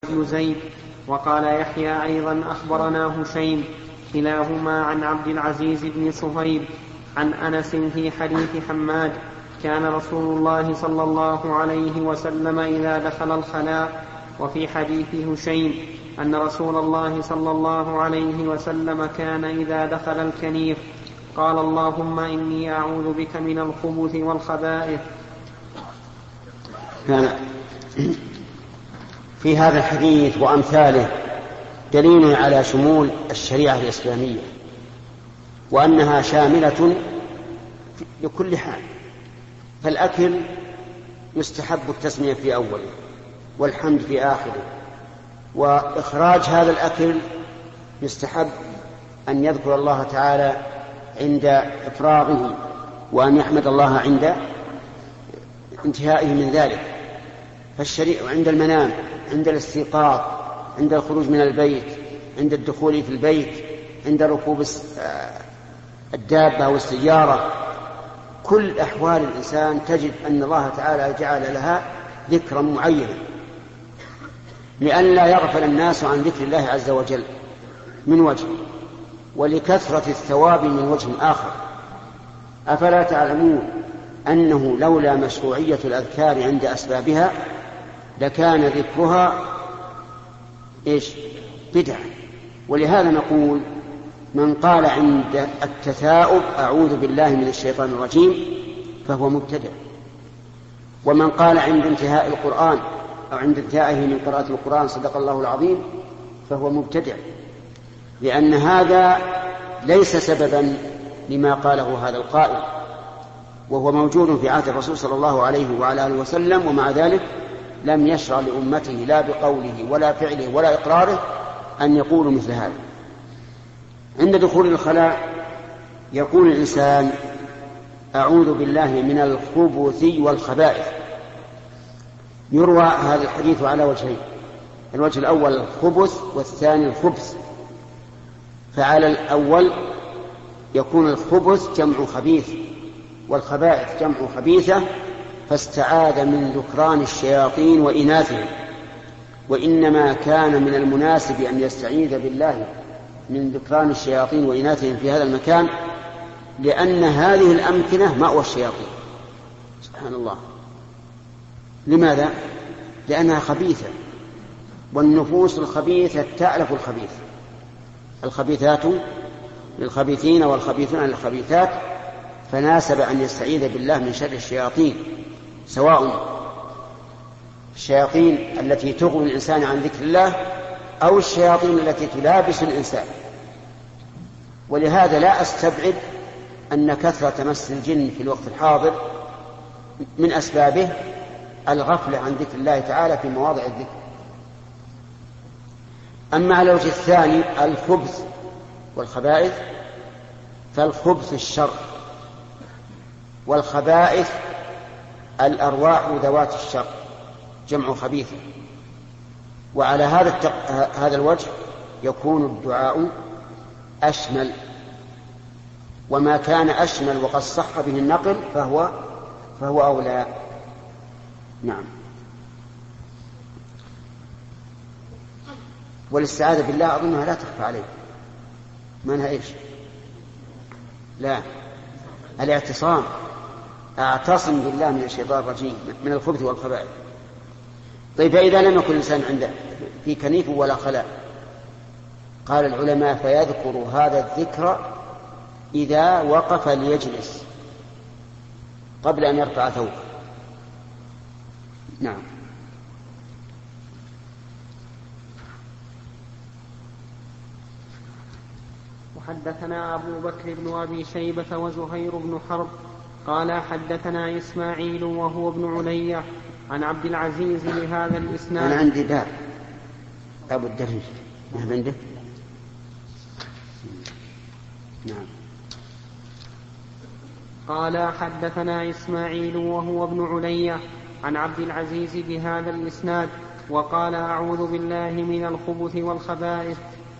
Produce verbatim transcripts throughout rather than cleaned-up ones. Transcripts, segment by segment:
بن زيد. وقال يحيى أيضا أخبرنا هشيم كلاهما عن عبد العزيز بن صهيب عن أنس في حديث حماد كان رسول الله صلى الله عليه وسلم إذا دخل الخلاء. وفي حديث هشيم أن رسول الله صلى الله عليه وسلم كان إذا دخل الكنيف قال اللهم إني أعوذ بك من الخبث والخبائث. في هذا الحديث وأمثاله دليل على شمول الشريعة الإسلامية وأنها شاملة لكل حال. فالأكل يستحب التسمية في أوله والحمد في آخره، وإخراج هذا الأكل يستحب أن يذكر الله تعالى عند إفراغه وأن يحمد الله عند انتهائه من ذلك. فالشريعة عند المنام، عند الاستيقاظ، عند الخروج من البيت، عند الدخول في البيت، عند ركوب الدابة والسيارة، كل أحوال الإنسان تجد أن الله تعالى جعل لها ذكرا معينا لئلا يغفل الناس عن ذكر الله عز وجل من وجه، ولكثرة الثواب من وجه آخر. أفلا تعلمون أنه لولا مشروعية الأذكار عند أسبابها لكان ذكرها إيش؟ بدعة. ولهذا نقول من قال عند التثاؤب أعوذ بالله من الشيطان الرجيم فهو مبتدع، ومن قال عند انتهاء القرآن أو عند انتهائه من قراءة القرآن صدق الله العظيم فهو مبتدع، لأن هذا ليس سببا لما قاله هذا القائل، وهو موجود في عهد الرسول صلى الله عليه وعلى آله وسلم، ومع ذلك لم يشرع لأمته لا بقوله ولا فعله ولا إقراره أن يقولوا مثل هذا. عند دخول الخلاء يقول الإنسان أعوذ بالله من الخبث والخبائث. يروى هذا الحديث على وجهين، الوجه الأول الخبث والثاني الخبث. فعلى الأول يكون الخبث جمع خبيث والخبائث جمع خبيثة، فاستعاذ من ذكران الشياطين وإناثهم، وإنما كان من المناسب أن يستعيذ بالله من ذكران الشياطين وإناثهم في هذا المكان، لأن هذه الأمكنة مأوى الشياطين. سبحان الله. لماذا؟ لأنها خبيثة، والنفوس الخبيثة تألف الخبيث، الخبيثات للخبيثين والخبيثون للخبيثات، فناسب أن يستعيذ بالله من شر الشياطين، سواء الشياطين التي تغوي الإنسان عن ذكر الله أو الشياطين التي تلابس الإنسان. ولهذا لا أستبعد أن كثرة مس الجن في الوقت الحاضر من أسبابه الغفلة عن ذكر الله تعالى في مواضع الذكر. أما على الوجه الثاني الخبث والخبائث، فالخبث الشر، والخبائث الأرواح ذوات الشر جمع خبيث. وعلى هذا التق... هذا الوجه يكون الدعاء أشمل، وما كان أشمل وقد صح به النقل فهو فهو أولى. نعم. والاستعاذة بالله أظنها لا تخفى عليه، منها إيش؟ لا، الاعتصام، أعتصم بالله من الشيطان الرجيم من الخبث والخبائث. طيب فإذا لم يكن الإنسان عنده في كنيف ولا خلاء، قال العلماء فيذكر هذا الذكر إذا وقف ليجلس قبل أن يرفع ثوبه. نعم. وحدثنا أبو بكر بن أبي شيبة وزهير بن حرب قال حدثنا إسماعيل وهو ابن علية عن عبد العزيز لهذا الإسناد. أنا عندي باب أبو الدرج ما عندك؟ نعم. قال حدثنا إسماعيل وهو ابن علية عن عبد العزيز بهذا الإسناد وقال أعوذ بالله من الخبث والخبائث.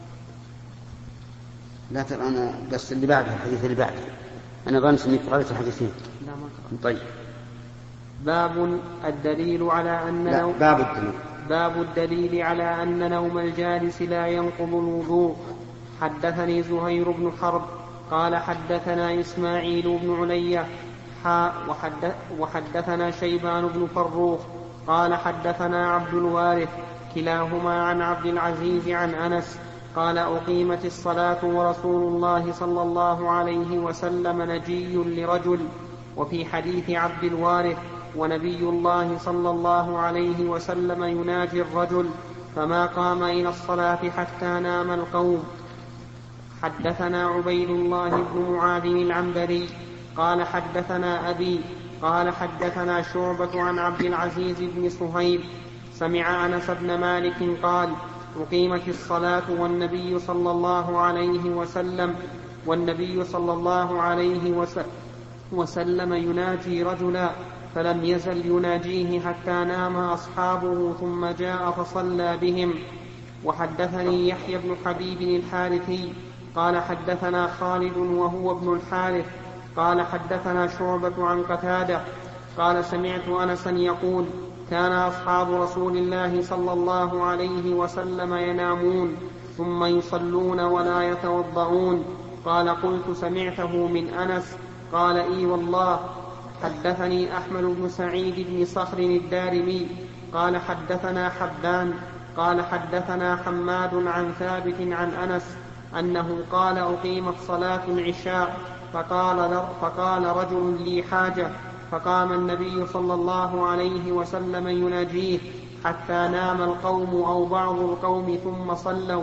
لا ترى أنا بس اللي بعده الحديث اللي بعده أنا ظننت أني قرأت الحديثين. لا ما قرأت. طيب. باب الدليل على أن لا لو باب الدليل باب الدليل على أن نوم الجالس لا ينقض الوضوء. حدثني زهير بن حرب قال حدثنا إسماعيل بن علية حاء وحدث وحدثنا شيبان بن فروخ قال حدثنا عبد الوارث كلاهما عن عبد العزيز عن أنس قال أقيمت الصلاة ورسول الله صلى الله عليه وسلم نجي لرجل. وفي حديث عبد الوارث ونبي الله صلى الله عليه وسلم يناجي الرجل فما قام إلى الصلاة حتى نام القوم. حدثنا عبيد الله بن معاذ العنبري قال حدثنا أبي قال حدثنا شعبة عن عبد العزيز بن صهيب سمع أنس بن مالك قال أقيمت الصلاة والنبي صلى الله عليه وسلم والنبي صلى الله عليه وسلم يناجي رجلا فلم يزل يناجيه حتى نام أصحابه ثم جاء فصلى بهم. وحدثني يحيى بن حبيب الحارثي قال حدثنا خالد وهو ابن الحارث قال حدثنا شعبة عن قتادة قال سمعت أنسا يقول كان أصحاب رسول الله صلى الله عليه وسلم ينامون ثم يصلون ولا يتوضؤون. قال قلت سمعته من أنس؟ قال إي والله. حدثني أحمد بن سعيد بن صخر الدارمي قال حدثنا حبان قال حدثنا حماد عن ثابت عن أنس أنه قال أقيمت صلاة العشاء فقال, فقال رجل لي حاجة فقام النبي صلى الله عليه وسلم يناجيه حتى نام القوم أو بعض القوم ثم صلوا.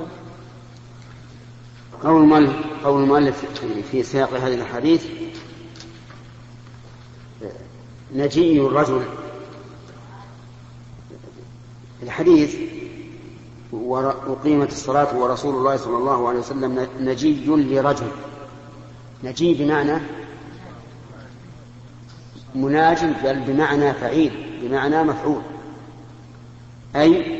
قول المؤلف في سياق هذه الحديث نجي الرجل. الحديث وقيمت الصلاة ورسول الله صلى الله عليه وسلم نجي لرجل. نجي بمعنى مناج بل بمعنى فعيل بمعنى مفعول أي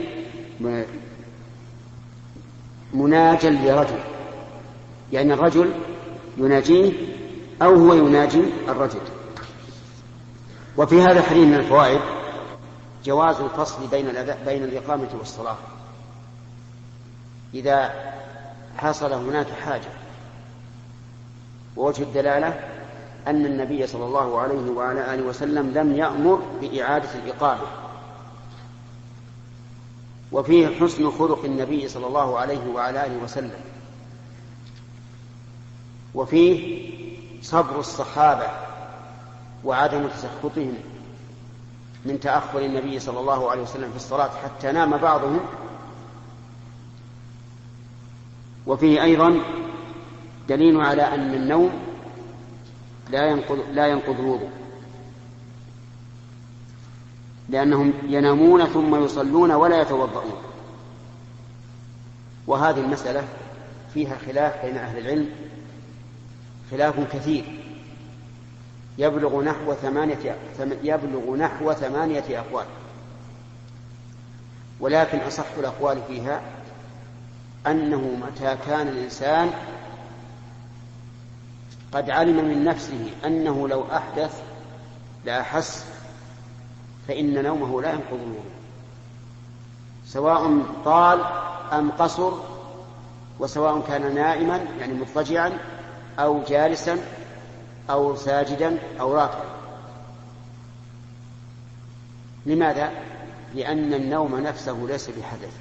مناجا لرجل يعني الرجل يناجيه أو هو يناجي الرجل. وفي هذا الحديث من الفوائد جواز الفصل بين بين الإقامة والصلاة إذا حصل هناك حاجة. ووجه الدلالة أن النبي صلى الله عليه وعلى آله وسلم لم يأمر بإعادة الإقامة. وفيه حسن خلق النبي صلى الله عليه وعلى آله وسلم. وفيه صبر الصحابة وعدم تسخطهم من تأخر النبي صلى الله عليه وسلم في الصلاة حتى نام بعضهم. وفيه أيضا دليل على أن النوم لا ينقض لا ينقض الوضوء لأنهم ينامون ثم يصلون ولا يتوضؤون. وهذه المسألة فيها خلاف بين أهل العلم خلاف كثير يبلغ نحو ثمانية يبلغ نحو ثمانية أقوال. ولكن أصح الأقوال فيها أنه متى كان الإنسان قد علم من نفسه أنه لو أحدث لا أحس فإن نومه لا ينقض الوضوء سواء طال أم قصر وسواء كان نائما يعني مضطجعا أو جالسا أو ساجدا أو راكعا. لماذا؟ لأن النوم نفسه ليس بحدث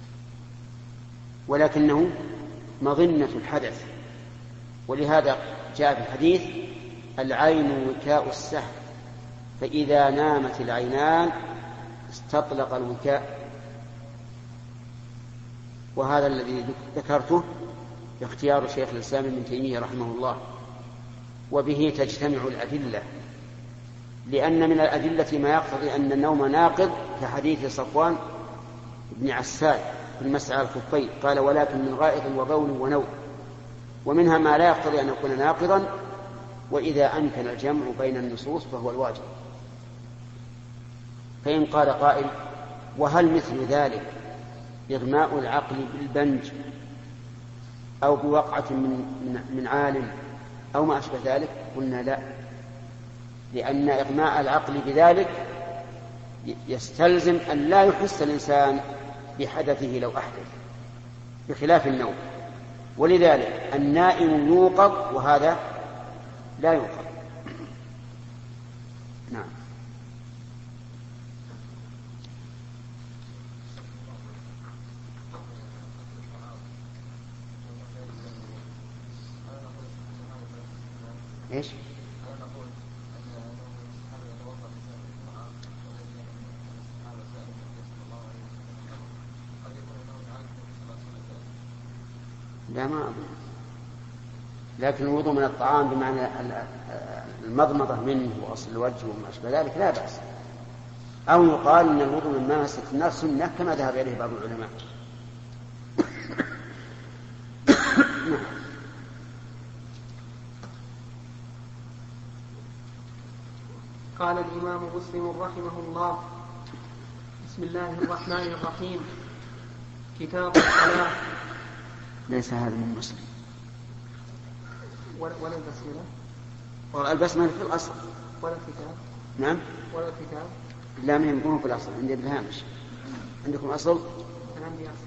ولكنه مظنة الحدث. ولهذا جاء في الحديث العين وكاء السهم فإذا نامت العينان استطلق الوكاء. وهذا الذي ذكرته اختيار شيخ الإسلام ابن تيمية رحمه الله وبه تجتمع الأدلة. لأن من الأدلة ما يقتضي أن النوم ناقض كحديث صفوان بن عسال في المسعى الخفين قال ولكن من غائط وبول ونوم. ومنها ما لا يقتضي أن يكون ناقضا وإذا أمكن الجمع بين النصوص فهو الواجب. فإن قال قائل وهل مثل ذلك إغماء العقل بالبنج أو بوقعة من, من عالم أو ما أشبه ذلك؟ قلنا لا، لأن إغماء العقل بذلك يستلزم أن لا يحس الإنسان بحدثه لو أحدث، بخلاف النوم. ولذلك النائم يوقظ وهذا لا يوقظ. نعم. ايش؟ لا ما أظن، لكن الوضوء من الطعام بمعنى المضمضة منه وغسل الوجه وما أشبه ذلك لا بأس. أو يقال أن الوضوء من ما مسك النار سنة كما ذهب إليه بعض العلماء. قال الإمام مسلم رحمه الله: بسم الله الرحمن الرحيم. كتاب الصلاة. ليس هذا من مسلم ولا البسملة والبسملة في الأصل ولا الكتاب. نعم. ولا الكتاب. لا من يكون في الأصل، عندي بالهامش. عندكم أصل؟ أنا عندي أصل.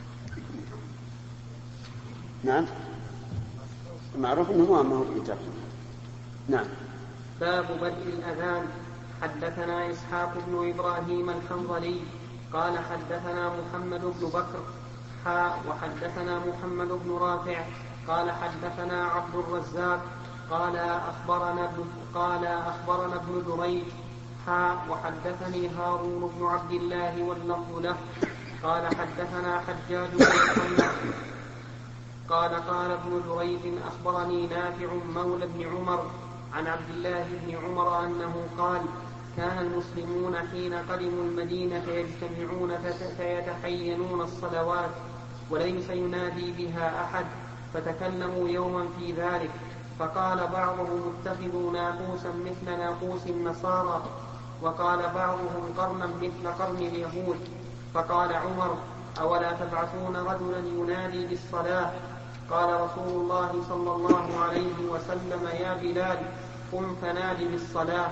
نعم. معروف أنه ما هو الكتاب. نعم. باب بدء الأذان. حدثنا إسحاق بن إبراهيم الحنظلي قال حدثنا محمد بن بكر حاء وحدثنا محمد بن رافع قال حدثنا عبد الرزاق قال أخبرنا ابن قال أخبرنا ابن جريج حاء وحدثني هارون بن عبد الله واللفظ له قال حدثنا حجاج بن محمد قال قال ابن جريج أخبرني نافع مولى بن عمر عن عبد الله بن عمر أنه قال: كان المسلمون حين قدموا المدينة يجتمعون فيتحينون الصلوات وليس ينادي بها أحد، فتكلموا يوما في ذلك، فقال بعضهم: اتخذوا ناقوسا مثل ناقوس النصارى، وقال بعضهم: قرنا مثل قرن اليهود. فقال عمر: أولا تبعثون رجلا ينادي بالصلاة؟ قال رسول الله صلى الله عليه وسلم: يا بلال قم فنادي بالصلاة.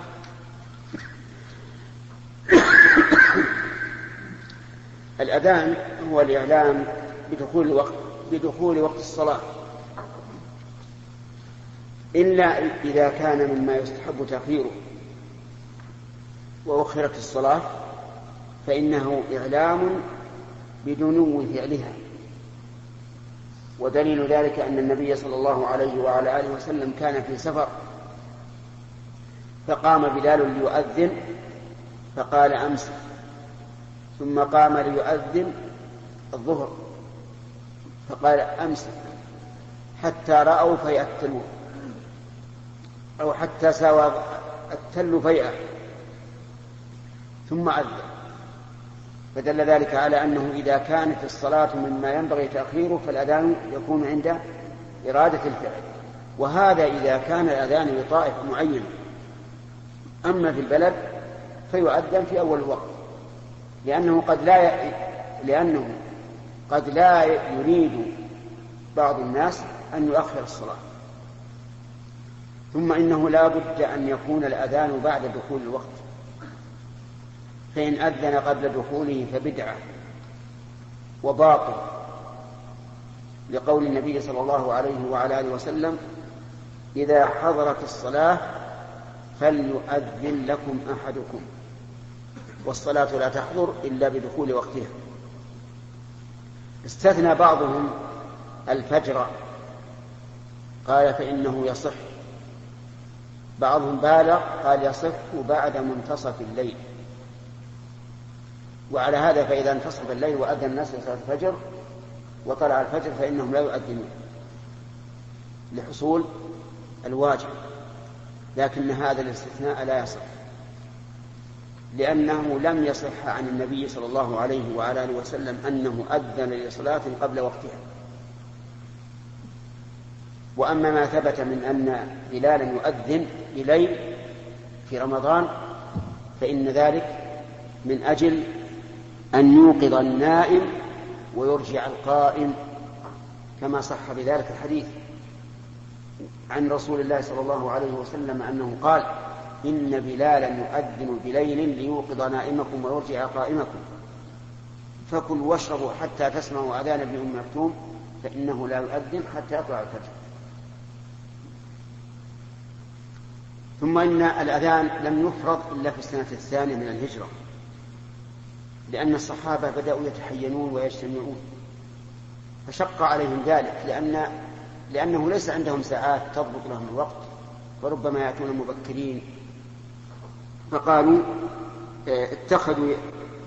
الأذان هو الإعلام بدخول وقت بدخول وقت الصلاة، إلا إذا كان مما يستحب تأخيره وأخرت الصلاة فإنه إعلام بدنو فعلها. ودليل ذلك أن النبي صلى الله عليه وعلى آله وسلم كان في سفر فقام بلال ليؤذن فقال: أمس. ثم قام ليؤذن الظهر فقال: أمس، حتى رأوا فيء التلو أو حتى ساوى التل فيئة ثم أذن. فدل ذلك على أنه إذا كانت الصلاة مما ينبغي تأخيره فالأذان يكون عند إرادة الفعل، وهذا إذا كان الأذان لطائفة معينة. أما في البلد فيؤذن في أول الوقت، لأنه قد لا ي... لأنه قد لا يريد بعض الناس أن يؤخر الصلاة. ثم إنه لا بد أن يكون الأذان بعد دخول الوقت، فإن أذن قبل دخوله فبدعة وباطل، لقول النبي صلى الله عليه وعلى آله وسلم: إذا حضرت الصلاة فليؤذن لكم أحدكم، والصلاة لا تحضر إلا بدخول وقتها. استثنى بعضهم الفجر قال فإنه يصح، بعضهم بالغ قال يصح بعد منتصف الليل. وعلى هذا فإذا انتصف الليل وأذن الناس لصلاة الفجر وطلع الفجر فإنهم لا يؤذنون لحصول الواجب، لكن هذا الاستثناء لا يصح، لأنه لم يصح عن النبي صلى الله عليه وعلى آله وسلم أنه أذن لصلاة قبل وقتها. وأما ما ثبت من أن بلالا يؤذن بليل في رمضان فإن ذلك من أجل أن يوقظ النائم ويرجع القائم، كما صح بذلك الحديث عن رسول الله صلى الله عليه وسلم أنه قال: إن بلالا يؤذن بليل ليوقظ نائمكم ويرجع قائمكم فكلوا واشربوا حتى تسمعوا أذان ابن أم مكتوم فإنه لا يؤذن حتى يطلع الفجر. ثم إن الأذان لم يفرض إلا في السنة الثانية من الهجرة، لأن الصحابة بدأوا يتحينون ويجتمعون فشق عليهم ذلك، لأن لأنه ليس عندهم ساعات تضبط لهم الوقت وربما يأتون مبكرين، فقالوا اتخذوا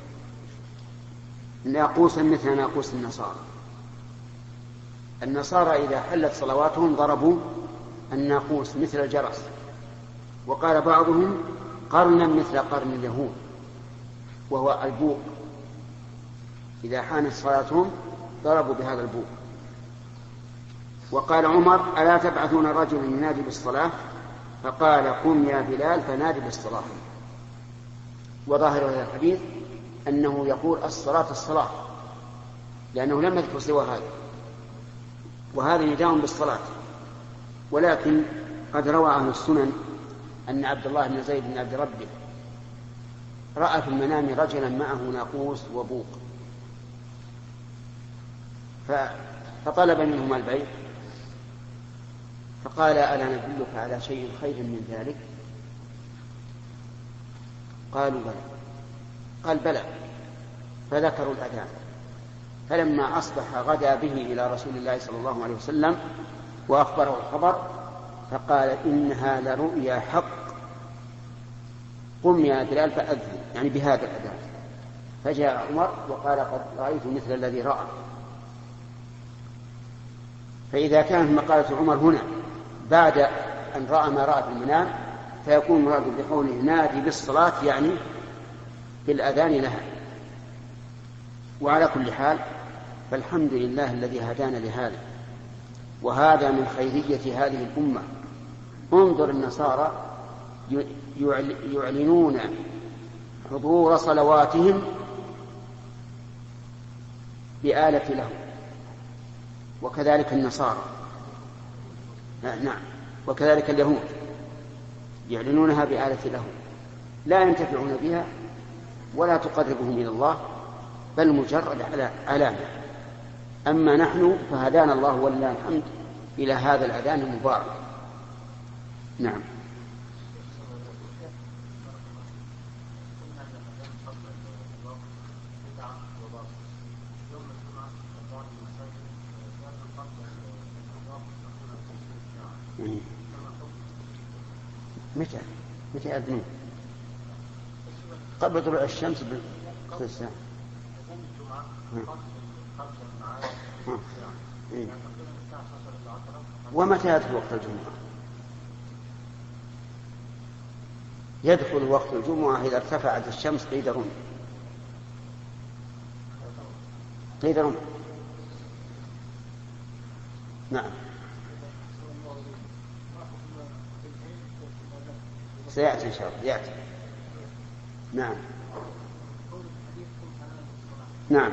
ناقوسا مثل ناقوس النصارى. النصارى إذا حلت صلواتهم ضربوا الناقوس مثل الجرس، وقال بعضهم قرنا مثل قرن اليهود وهو البوق، إذا حانت صلاتهم ضربوا بهذا البوق. وقال عمر ألا تبعثون رجلا ينادي بالصلاة؟ فقال قم يا بلال فنادي بالصلاة. وظاهر هذا الحديث أنه يقول الصلاة الصلاة، لأنه لم يذكر سوى هذا، وهذا نداء بالصلاة. ولكن قد روى أهل السنن أن عبد الله بن زيد بن عبد ربه رأى في المنام رجلا معه ناقوس وبوق، فطلب منهما البيع، فقال ألا ندلك على شيء خير من ذلك؟ قالوا بلى. قال بلى، فذكروا الأذان. فلما أصبح غدا به إلى رسول الله صلى الله عليه وسلم وأخبره الخبر فقال إنها لرؤيا حق، قم يا بلال فأذن، يعني بهذا الأذان. فجاء عمر وقال قد رأيت مثل الذي رأى. فإذا كانت مقالة عمر هنا بعد أن رأى ما رأى في المنام فيكون مراد بقوله نادي بالصلاة يعني بالأذان لها. وعلى كل حال فالحمد لله الذي هدانا لهذا، وهذا من خيرية هذه الأمة. انظر النصارى يعلنون حضور صلواتهم بآلة له، وكذلك النصارى نعم وكذلك اليهود يعلنونها بآلة له، لا ينتفعون بها ولا تقربهم إلى الله بل مجرد علامة. أما نحن فهدانا الله ولله الحمد إلى هذا الأذان المبارك. نعم. متى متى يأذنون؟ قبل طلوع الشمس بخمس ساعات. ومتى يدخل وقت الجمعة؟ يدخل وقت الجمعة إذا ارتفعت الشمس قيد رمح. قيد رمح. نعم. سيأتي إن شاء الله يأتي. نعم نعم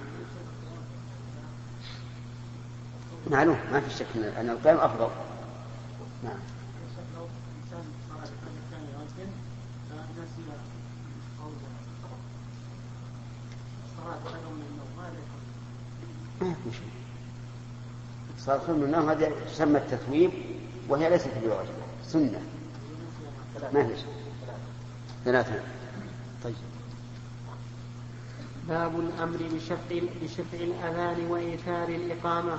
معلوم ما في شك أن القيام أفضل. نعم. ما في شيء. صلاة خير من النوم هذه تسمى التثويب وهي ليست بواجب، سنة. ما في شيء. ثلاثة. طيب. باب الأمر بشفع, بشفع الأذان وإيثار الإقامة.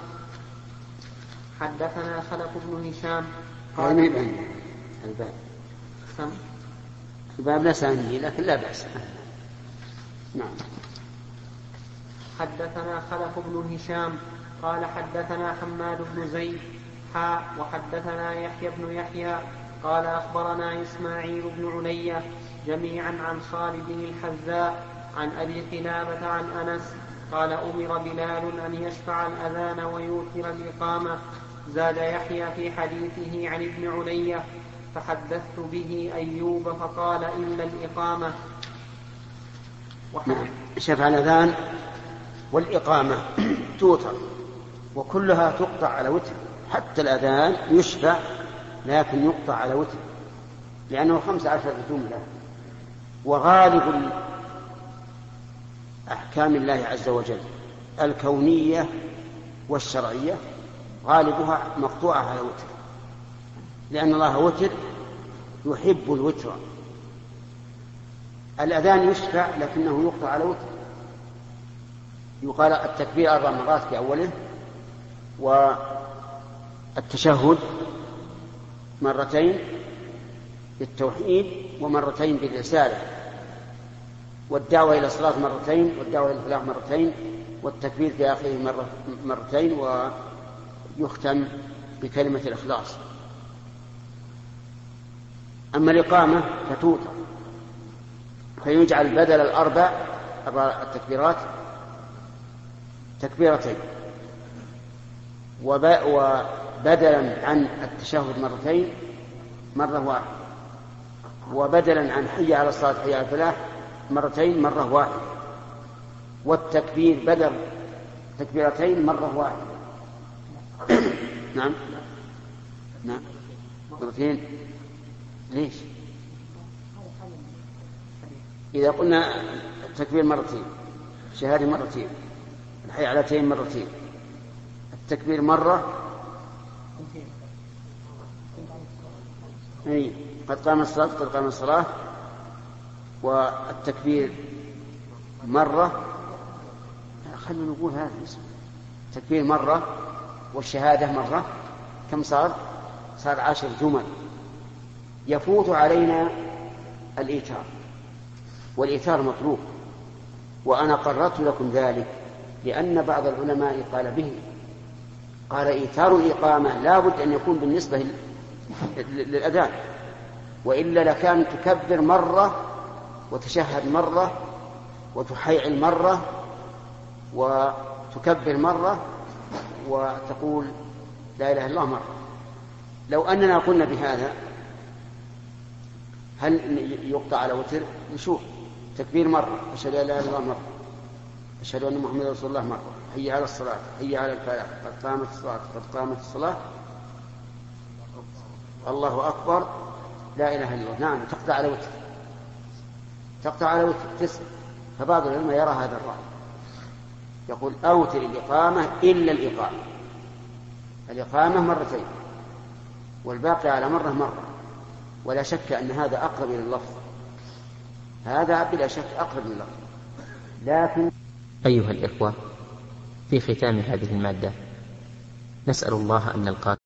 حدثنا خلف بن هشام قال الباب سم الباب لا سامي لكن لا بأس. نعم. حدثنا خلف بن هشام قال حدثنا حماد بن زيد حا وحدثنا يحيى بن يحيى قال أخبرنا إسماعيل بن علية جميعا عن خالد الحذاء عن أبي قلابة عن أنس قال أمر بلال أن يشفع الأذان ويوتر الإقامة. زاد يحيى في حديثه عن ابن علية فحدثت به أيوب فقال إلا الإقامة. نعم. شفع الأذان والإقامة توتر وكلها تقطع على وتر، حتى الأذان يشفع لكن يقطع على وتر، لأنه خمسة عشر جملة. وغالب أحكام الله عز وجل الكونية والشرعية غالبها مقطوعة على وتر، لأن الله وتر يحب الوتر. الأذان يشفع لكنه يقطع على وتر، يقال التكبير أربع مرات في أوله، والتشهد مرتين بالتوحيد ومرتين بالرسالة، والدعوة إلى الصلاة مرتين، والدعوة إلى الفلاح مرتين، والتكبير في آخره مرة مرتين، ويختم بكلمة الإخلاص. أما الإقامة فتوتر، فيجعل بدل الأربع التكبيرات تكبيرتين، وبدلا عن التشهد مرتين مرة واحدة، وبدلا عن حي على الصلاة حي على الفلاح مرتين مرة واحدة، والتكبير بدل تكبيرتين مرة واحدة. نعم نعم مرتين. ليش؟ إذا قلنا التكبير مرتين، الشهادة مرتين، الحي علتين مرتين، التكبير مرة، أي قد قام الصلاة قد قام الصلاة، والتكبير مرة، خلونا نقول هذا اسم التكبير مرة والشهادة مرة، كم صار؟ صار عشر جمل. يفوت علينا الإيتار، والإيتار مطلوب، وأنا قررت لكم ذلك لأن بعض العلماء قال به، قال إيتار الإقامة لا بد أن يكون بالنسبة للأذان، وإلا لكان تكبر مرة وتشهد مرة وتحيعل مرة وتكبر مرة وتقول لا إله إلا الله مرة. لو أننا قلنا بهذا هل يقطع على وتر؟ نشوف تكبير مرة، أشهد أن لا إله إلا الله مرة، أشهد أن محمد رسول الله مرة، حي على الصلاة حي على الفلاح قد قامت الصلاة قد قامت الصلاة، الله أكبر لا إله إلا الله. نعم تقطع على وتر، تقطع على وتر تسع. فبعض العلماء يرى هذا الرأي، يقول أوتر الإقامة إلا الإقامة، الإقامة مرتين والباقي على مرة مرة، ولا شك أن هذا أقرب إلى اللفظ، هذا بلا شك أقرب إلى اللفظ. لكن أيها الإخوة، في ختام هذه المادة نسأل الله أن نلقاكم